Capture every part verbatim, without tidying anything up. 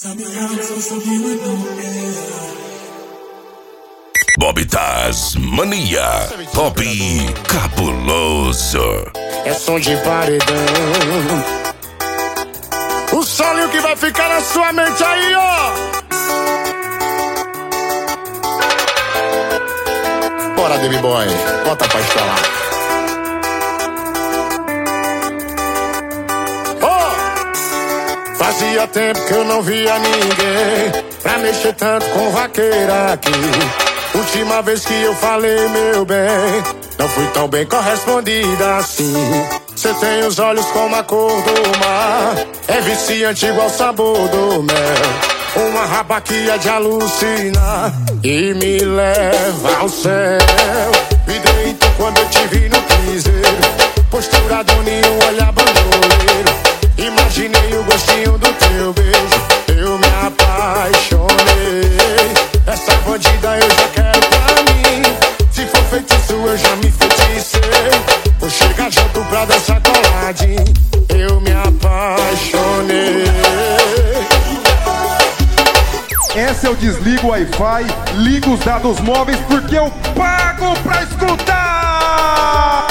Bob Tasmania, Pop Cabuloso. É som de paredão. O solinho que vai ficar na sua mente aí, ó. Bora, Baby Boy, bota pra instalar. Oh! Fazia tempo que eu não via ninguém pra mexer tanto com vaqueira aqui. Última vez que eu falei, meu bem, não fui tão bem correspondida assim. Cê tem os olhos como a cor do mar, é viciante igual o sabor do mel. Uma rabaquia de alucinar e me leva ao céu. Me deito quando eu te vi no piseiro, postura doninho, olhar bandoleiro. Imaginei o gostinho do teu beijo, eu me apaixonei. Essa bandida eu já quero pra mim, se for feitiço eu já me feticei. Vou chegar junto pra dançar coladinho, eu me apaixonei. Essa eu desligo o Wi-Fi, ligo os dados móveis porque eu pago pra escutar.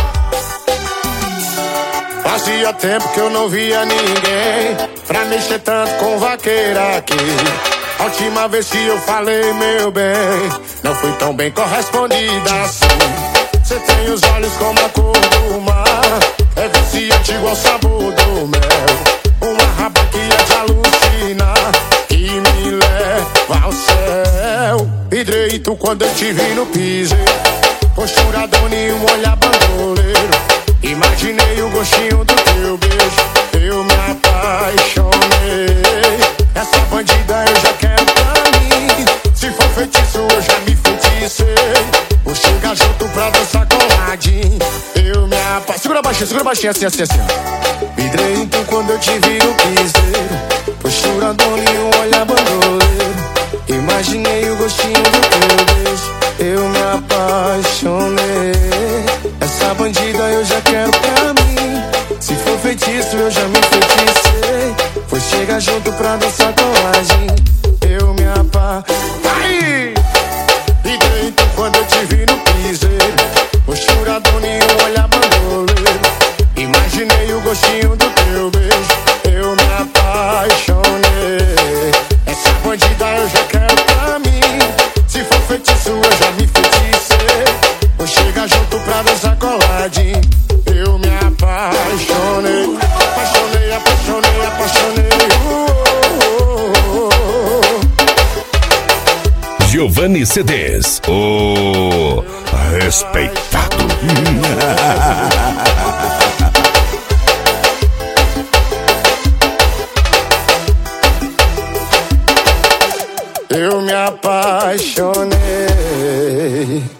Fazia tempo que eu não via ninguém pra mexer tanto com vaqueira aqui. A última vez que eu falei, meu bem, não fui tão bem correspondida assim. Cê tem os olhos como a cor do mar, é viciante igual o sabor do mel. Uma rabaquia de alucinar que me leva ao céu. Hidreito quando eu te vi no piseiro, postura doninho, olhar bandoleiro. Imaginei o gostinho do teu beijo, eu me apaixonei. Essa bandida eu já quero pra mim, se for feitiço eu já me feticei. Vou chegar junto pra dançar coladinho, eu me apaixonei. Segura baixinho, segura baixinho, assim, assim, assim. Hidreito quando eu te vi no piseiro, postura doninho, olhar bandoleiro. Imaginei o gostinho do teu beijo, eu me apaixonei. Essa bandida eu já quero pra mim, se for feitiço eu já me feticei. Vou chegar junto pra dançar coladinho, eu me apaixonei. E deito quando eu te vi no piseiro, postura doninho, olhar bandoleiro. Imaginei o gostinho do teu beijo, eu me apaixonei. Essa bandida eu já quero pra mim, se for feitiço eu já me feticei. Vou chegar junto pra dançar coladinho, eu me apaixonei. Apaixonei, apaixonei, apaixonei. Uh, uh, uh, uh. Giovanni C Ds, o respeitado. Eu me apaixonei.